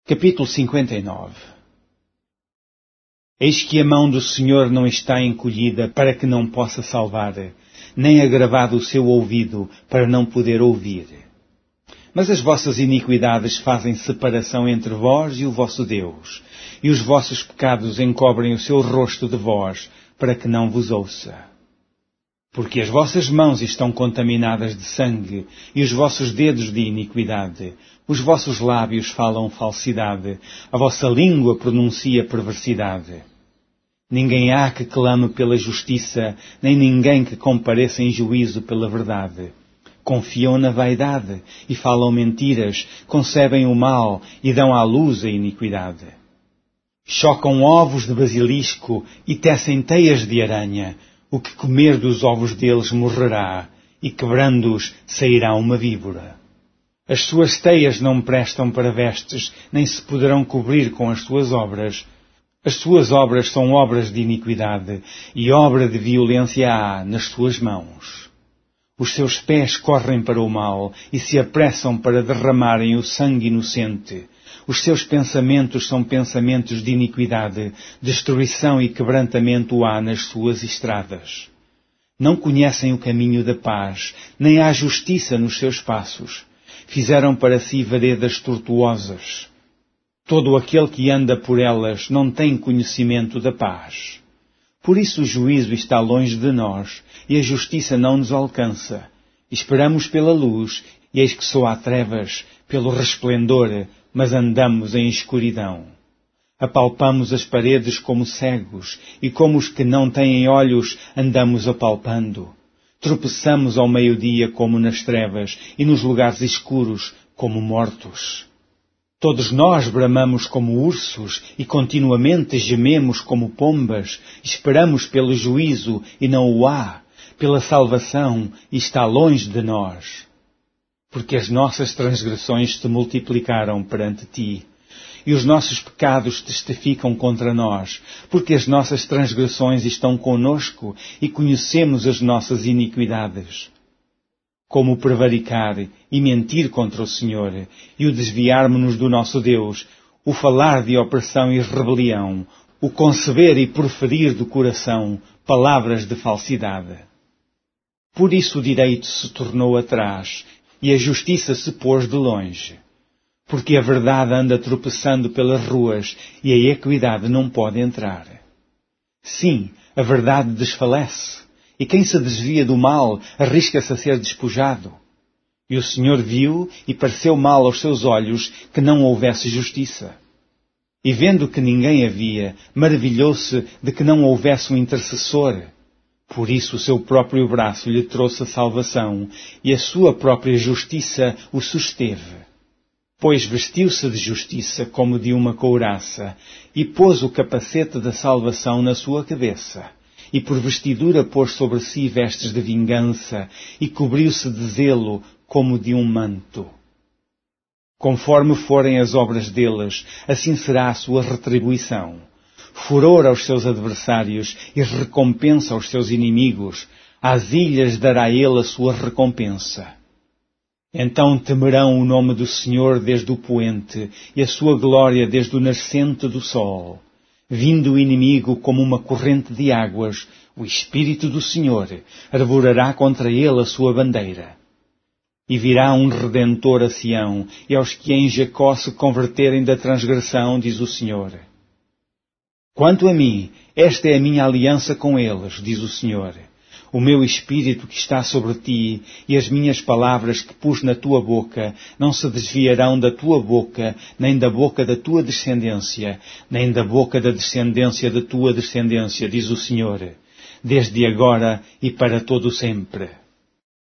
Capítulo 59. Eis que a mão do Senhor não está encolhida para que não possa salvar, nem agravado o seu ouvido para não poder ouvir. Mas as vossas iniquidades fazem separação entre vós e o vosso Deus, e os vossos pecados encobrem o seu rosto de vós, para que não vos ouça. Porque as vossas mãos estão contaminadas de sangue, e os vossos dedos de iniquidade. Os vossos lábios falam falsidade, a vossa língua pronuncia perversidade. Ninguém há que clame pela justiça, nem ninguém que compareça em juízo pela verdade. Confiam na vaidade, e falam mentiras, concebem o mal, e dão à luz a iniquidade. Chocam ovos de basilisco, e tecem teias de aranha. O que comer dos ovos deles morrerá, e quebrando-os sairá uma víbora. As suas teias não prestam para vestes, nem se poderão cobrir com as suas obras. As suas obras são obras de iniquidade, e obra de violência há nas suas mãos. Os seus pés correm para o mal, e se apressam para derramarem o sangue inocente. Os seus pensamentos são pensamentos de iniquidade, destruição e quebrantamento há nas suas estradas. Não conhecem o caminho da paz, nem há justiça nos seus passos. Fizeram para si veredas tortuosas. Todo aquele que anda por elas não tem conhecimento da paz. Por isso o juízo está longe de nós, e a justiça não nos alcança. Esperamos pela luz, e eis que soa a trevas, pelo resplendor, mas andamos em escuridão. Apalpamos as paredes como cegos, e como os que não têm olhos andamos apalpando. Tropeçamos ao meio-dia como nas trevas, e nos lugares escuros como mortos. Todos nós bramamos como ursos, e continuamente gememos como pombas. Esperamos pelo juízo, e não o há, pela salvação, e está longe de nós. Porque as nossas transgressões se multiplicaram perante ti, e os nossos pecados testificam contra nós, porque as nossas transgressões estão conosco, e conhecemos as nossas iniquidades. Como prevaricar e mentir contra o Senhor, e o desviarmos-nos do nosso Deus, o falar de opressão e rebelião, o conceber e proferir do coração palavras de falsidade. Por isso o direito se tornou atrás, e a justiça se pôs de longe. Porque a verdade anda tropeçando pelas ruas, e a equidade não pode entrar. Sim, a verdade desfalece, e quem se desvia do mal arrisca-se a ser despojado. E o Senhor viu, e pareceu mal aos seus olhos, que não houvesse justiça. E vendo que ninguém havia, maravilhou-se de que não houvesse um intercessor. Por isso o seu próprio braço lhe trouxe a salvação, e a sua própria justiça o susteve. Pois vestiu-se de justiça como de uma couraça, e pôs o capacete da salvação na sua cabeça, e por vestidura pôs sobre si vestes de vingança, e cobriu-se de zelo como de um manto. Conforme forem as obras deles, assim será a sua retribuição. Furor aos seus adversários e recompensa aos seus inimigos. Às ilhas dará ele a sua recompensa. Então temerão o nome do Senhor desde o poente, e a sua glória desde o nascente do sol. Vindo o inimigo como uma corrente de águas, o Espírito do Senhor arvorará contra ele a sua bandeira. E virá um Redentor a Sião, e aos que em Jacó se converterem da transgressão, diz o Senhor. Quanto a mim, esta é a minha aliança com eles, diz o Senhor. O meu Espírito que está sobre ti e as minhas palavras que pus na tua boca não se desviarão da tua boca, nem da boca da tua descendência, nem da boca da descendência da tua descendência, diz o Senhor, desde agora e para todo sempre.